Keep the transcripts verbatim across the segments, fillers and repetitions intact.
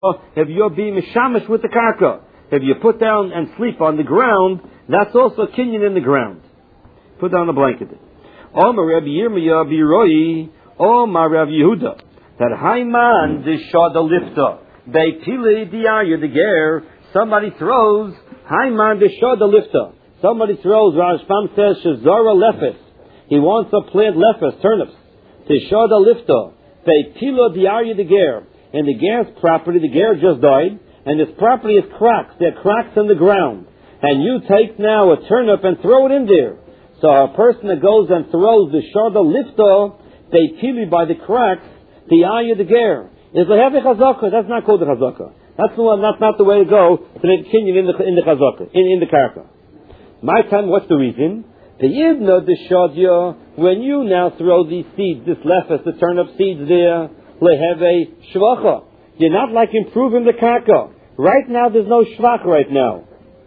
if you're being mishamish with the karka, if you put down and sleep on the ground, that's also kinyan in the ground. Put down a blanket. Omar Rabbi Yirmiyah Biroi, Omar Rabbi Yehuda, that Haiman Dishad Lifta, They Pili Diarya the Ger, somebody throws, Haiman Dishad Lifta, somebody throws, Rashbam says, Shazara Lefes, he wants to plant lefes, turnips, Dishad Lifta, They Pila Diarya the Ger, and the Ger's property, the Ger just died, and his property is cracks, there are cracks in the ground, and you take now a turnip and throw it in there. So a person that goes and throws the Shada Lifta, they pili by the cracks, the Ayah the Ger. Is the heavy chazaka? That's not called the chazaka. That's the one, that's not the way to go to make kinyan in the in the chazaka, in, in the karka. My time, what's the reason? The Yidna the Shadya, when you now throw these seeds, this lefes, the turnip seeds there, leheve shvacha. You're not like improving the karka. Right now there's no shvach right now.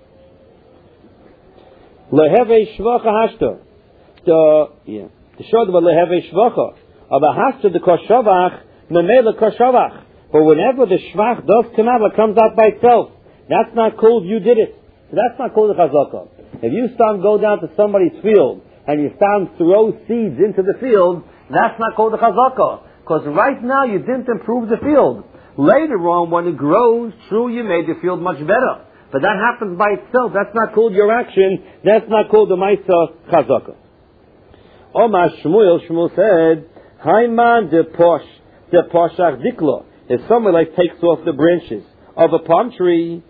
Leheve shvacha hashta. The yeah. The shod about leheve shvacha. Aber hashta the koshavach memela koshavach. But whenever the shvach does come out, it comes out by itself. That's not called you did it. That's not called the chazaka. If you start go down to somebody's field and you start throw seeds into the field, that's not called the chazaka. Because right now you didn't improve the field. Later on, when it grows, true, you made the field much better. But that happens by itself. That's not called your action. That's not called the Maisa Chazaka. Omar Shmuel, Shmuel said, Haiman de Posh, de Poshach Dikla. If someone like takes off the branches of a palm tree,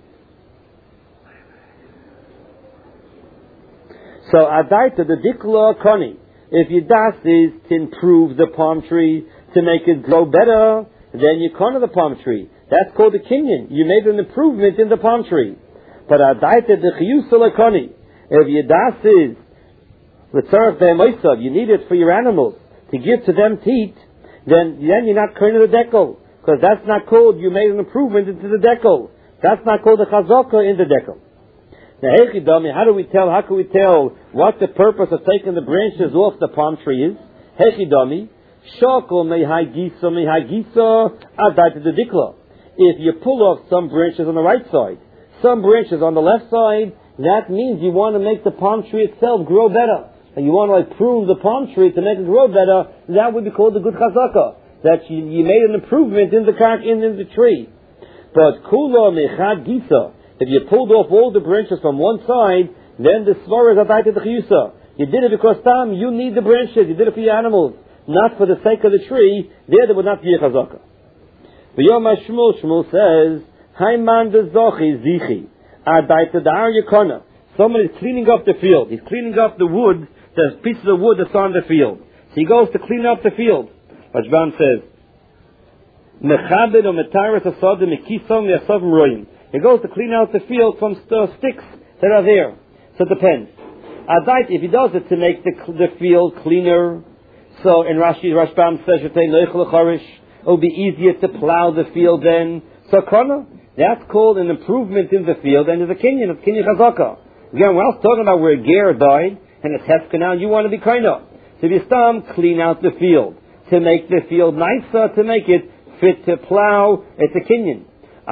so Adaita the Dikla Koni. If your das is to improve the palm tree, to make it grow better, then you corner the palm tree. That's called a kinyan. You made an improvement in the palm tree. But adaita the chiyusa lekoni. If your das is l'tzarech be'emoisav, you need it for your animals to give to them to eat, then then you're not corner the decal, because that's not called you made an improvement into the decal. That's not called a chazaka in the decal. Now, hechidami, how do we tell? How can we tell what the purpose of taking the branches off the palm tree is? Hechidami. Shakol mehagisa mehagisa adaita the dikla. If you pull off some branches on the right side, some branches on the left side, that means you want to make the palm tree itself grow better. And you want to like prune the palm tree to make it grow better. That would be called the good chazaka. That you, you made an improvement in the in, in the tree. But kula mehagisa, if you pulled off all the branches from one side, then the svara is adaita the chiyusa. You did it because Tam, you need the branches. You did it for your animals, not for the sake of the tree. There, there would not be a chazaka. But Yom Shmuel, Shmuel says, Haiman de Zochi Zichi, Adaita da Aryakona. Someone is cleaning up the field. He's cleaning up the wood, the pieces of wood that's on the field. So he goes to clean up the field. Rashbam says, Mechabed o Metaris Asadim Mekisom Yasavim Royim. He goes to clean out the field from st- sticks that are there. So it depends. Adaita, if he does it to make the, the field cleaner, so in Rashi, Rashbam says, it will be easier to plow the field then. So kana, that's called an improvement in the field, and there's a kinyan of kinyan chazaka. Again, we're also talking about where Ger died, and it's hefka now, you want to be kinda. So if you start clean out the field, to make the field nicer, to make it fit to plow, it's a kinyan.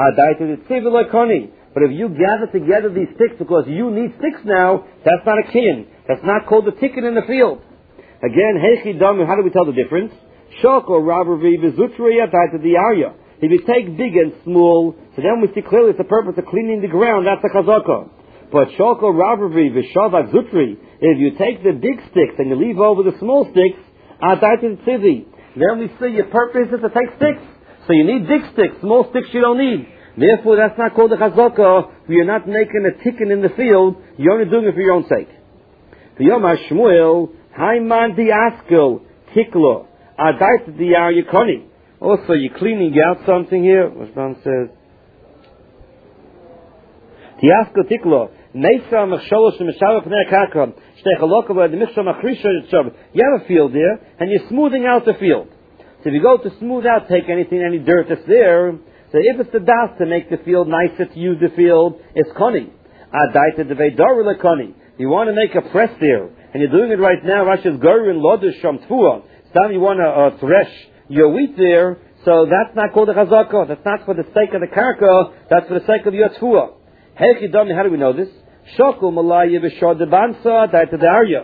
But if you gather together these sticks because you need sticks now, that's not a kinyan. That's not called the ticket in the field. Again, hechi dam, how do we tell the difference? Shoko rabravi v'zutriya taita diarya. If you take big and small, so then we see clearly it's the purpose of cleaning the ground. That's a chazaka. But shoko rabravi v'shavak zutri. If you take the big sticks and you leave over the small sticks, ataita tzivi. Then we see your purpose is to take sticks. So you need big sticks. Small sticks you don't need. Therefore, that's not called a chazaka. You're not making a tikkun in the field. You're only doing it for your own sake. The Yom HaShmuel. Haiman diaskel tiklo adaita diaryakoni. Also, you're cleaning out something here. Rashbam says, diaskel tiklo neisa machsholosh meshavah pnei karka shtechalokava the mishra machrisha yitzhav. You have a field there, and you're smoothing out the field. So if you go to smooth out, take anything, any dirt that's there. So if it's the das to make the field nicer to use the field, it's koni. Adaita deveidor lekoni. You want to make a press there, and you're doing it right now. Rashi's Gorin Lodish Sham Tfua. Some you want to uh, thresh your wheat there, So that's not called a chazaka. That's not for the sake of the karka. That's for the sake of your tfuah. Heichidami, how do we know this? Shoku malaya b'shod debansa daita de'arya.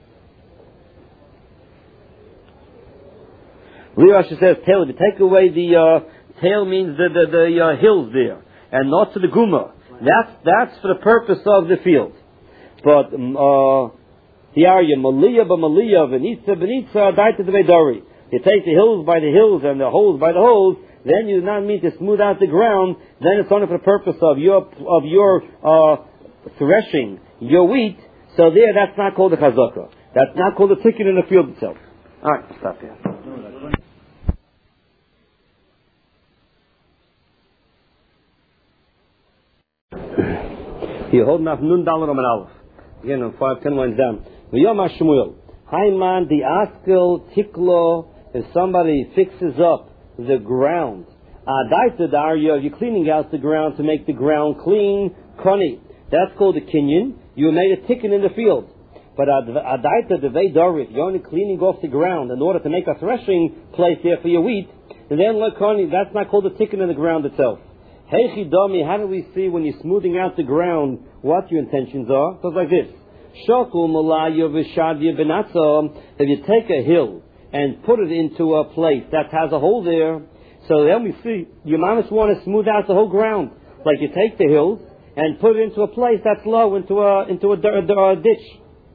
Rashi says tail. If you take away the uh, tail, means the the, the uh, hills there, and not to the guma. That's that's for the purpose of the field. But um, uh, the area maliyah b'maliyah v'nitza b'nitza daita de'vedari. You take the hills by the hills and the holes by the holes. Then you do not mean to smooth out the ground. Then it's only for the purpose of your of your uh, threshing your wheat. So there, that's not called a chazaka. That's not called a ticket in the field itself. All right, stop here. You're holding up nun dollar on an aleph. Again, on five, ten lines down. V'yom Shmuel. Hayman the askel tiklo. If somebody fixes up the ground, adaita darya, you're cleaning out the ground to make the ground clean. Koni. That's called a kinyan. You made a ticket in the field. But adaita devei darit, you're only cleaning off the ground in order to make a threshing place there for your wheat. And then lekoni, that's not called a ticket in the ground itself. Heichi dami, how do we see when you're smoothing out the ground what your intentions are? So it's like this. Shoku malaya v'shadya benatza. If you take a hill and put it into a place that has a hole there, so then we see you might want to smooth out the whole ground. Like you take the hills and put it into a place that's low, into a into a, a, a ditch.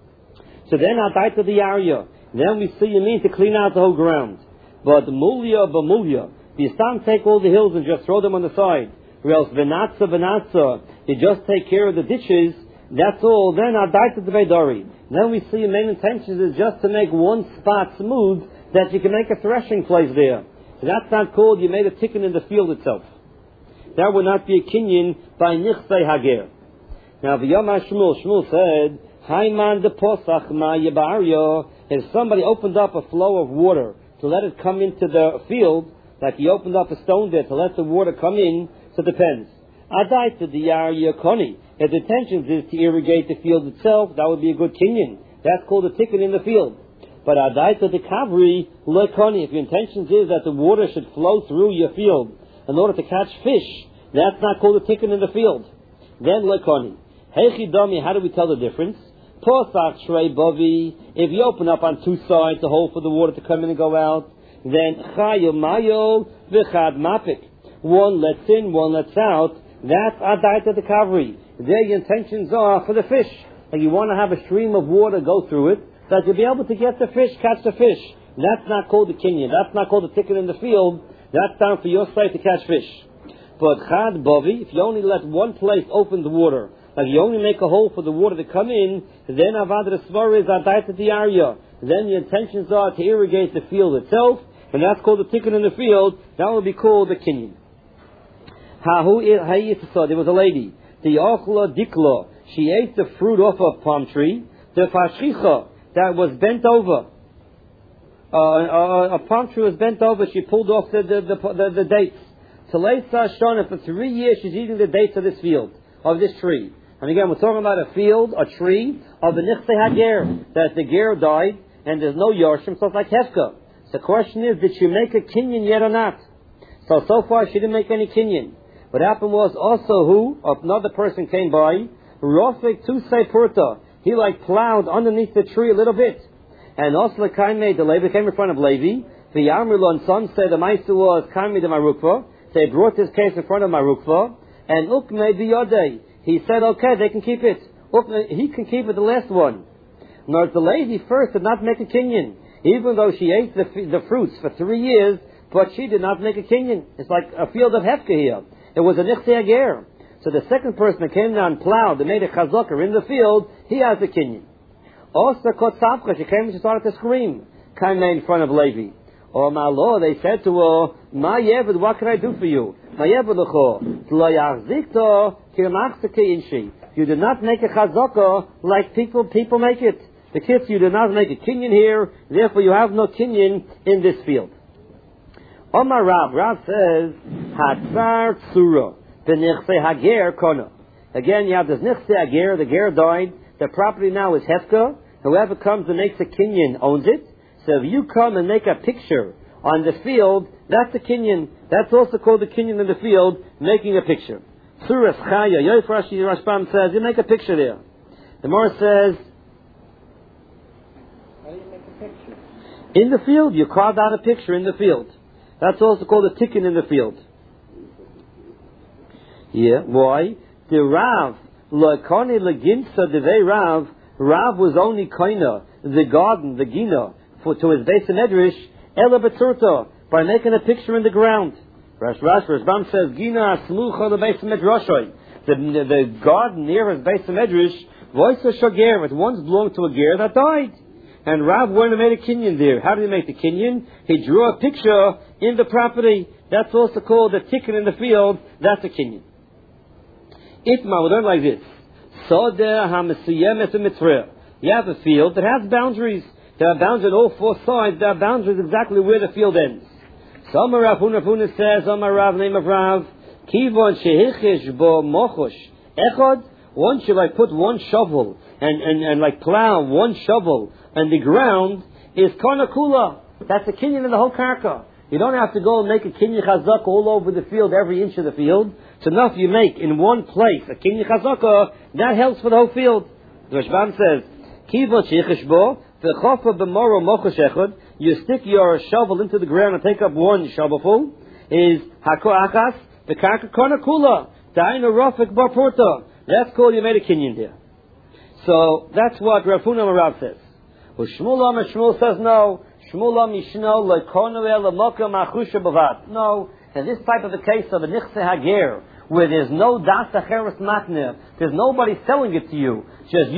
So then adaita the area. Then we see you mean to clean out the whole ground. But mulya b'mulya, you start take all the hills and just throw them on the side. Or else venatza venatza, you just take care of the ditches. That's all. Then adaita the vedari. Then we see your main intention is just to make one spot smooth that you can make a threshing place there. That's not called you made a ticket in the field itself. That would not be a kinyan by nichsei hager. Now v'yom Shmuel, Shmuel said, Hayman de posach ma yebaryo. If somebody opened up a flow of water to let it come into the field, like he opened up a stone there to let the water come in, so it depends. Adaita the yarya koni. If the intention is to irrigate the field itself, that would be a good kinyan. That's called a ticket in the field. But adaita the kavri lekoni. If your intention is that the water should flow through your field in order to catch fish, that's not called a ticket in the field. Then lekoni. Heichi dami. How do we tell the difference? Posach shrei bovi. If you open up on two sides, a hole for the water to come in and go out, then chayo mayo v'chad mapik. One lets in, one lets out. That's adaita the kavri. There your intentions are for the fish. Like you want to have a stream of water go through it, so that you'll be able to get the fish, catch the fish. That's not called the kinyan. That's not called a ticket in the field. That's down for your site to catch fish. But chad bovi, if you only let one place open the water, like you only make a hole for the water to come in, then avad resvar is adaita the area. Then your intentions are to irrigate the field itself, and that's called a ticket in the field. That will be called the kinyan. There was a lady, the ochla dikla. She ate the fruit off a palm tree. The fashicha that was bent over. Uh, a, a palm tree was bent over. She pulled off the the, the, the, the dates. Talesa shana, for three years she's eating the dates of this field, of this tree. And again, we're talking about a field, a tree of the nichsei hager, that the ger died and there's no yarshim, so it's like hefka. So the question is, did she make a kinyan yet or not? So so far she didn't make any kinyan. What happened was also who, another person came by, Rofik Tusei Purta. He like plowed underneath the tree a little bit. And also Kaimei, the Levi came in front of Levi. The Yamrilon son said the Meister was Kaimei de Marukva. So he brought this case in front of Marukva. And Ukmei Biyodei. He said, okay, they can keep it. Ukmei, he can keep it, the last one. Now the lady first did not make a kinyan. Even though she ate the, the fruits for three years, but she did not make a kinyan. It's like a field of hefka here. It was a nichsei hager. So the second person that came down and plowed, that made a chazaka in the field, he has a kinyan. Also, kotzavcha, she came and she started to scream, came in front of Levi. Oh my Lord, they said to her, Ma yeved, what can I do for you? Ma yeved lecho, tlo yachzikto, kirmachzeke inshi. You did not make a chazaka like people people make it. The kids, you did not make a kinyan here, therefore you have no kinyan in this field. Omar Rav, Rav says, Hatzar Tzura, the Nichsei Hager Kona. Again, you have this Nichsei Hager, the Ger died, the property now is Hefka, whoever comes and makes a kinyan owns it. So if you come and make a picture on the field, that's a kinyan. That's also called the kinyan in the field, making a picture. Suras Chaya, Yoif Rashi Rashbam says, you make a picture there. The Gemara says, how do you make a picture? In the field, you carve out a picture in the field. That's also called a tikkun in the field. Yeah, why? The Rav, Lo'kani Leginsa Devei Rav, Rav was only koina, the garden, the gina, for to his Beis Medrash, Ela Betzurta, by making a picture in the ground. Rash Rash Rashbam says, Gina Asmucha the Beis Medrashoi. The, the garden near his Beis Medrash, voice of Shager, it once belonged to a ger that died. And Rav went and made a kinyan there. How did he make the kinyan? He drew a picture in the property. That's also called a tikkun in the field. That's a kinyan. Itma, we learn like this. Sodeh ha-mesuyemet mitzvah. You have a field that has boundaries. There are boundaries on all four sides. There are boundaries exactly where the field ends. So Amar Rav Huna Huna says, Amar Rav, name of Rav, Kivon shehichish bo mochosh echad. Once you like put one shovel and, and, and like plow one shovel and the ground is karnakula. That's a kinyan in the whole karka. You don't have to go and make a kinyan chazaka all over the field, every inch of the field. It's enough you make in one place a kinyan chazaka, that helps for the whole field. The Rashbam says, Kivon shechish bo v'chofa b'moro mochosh echad. You stick your shovel into the ground and take up one shovelful. Is hako achas the karka karnakula. Dainu rafik bar porta. That's called you made a kinyan there. So that's what Rav Huna Rav says. Shmuel Amar Shmuel says no. Shmuel Amar Yishno le'konu el l'mokam achusha b'vat. No. In this type of a case of a nichse hager, where there's no das acheres matner, there's nobody selling it to you, just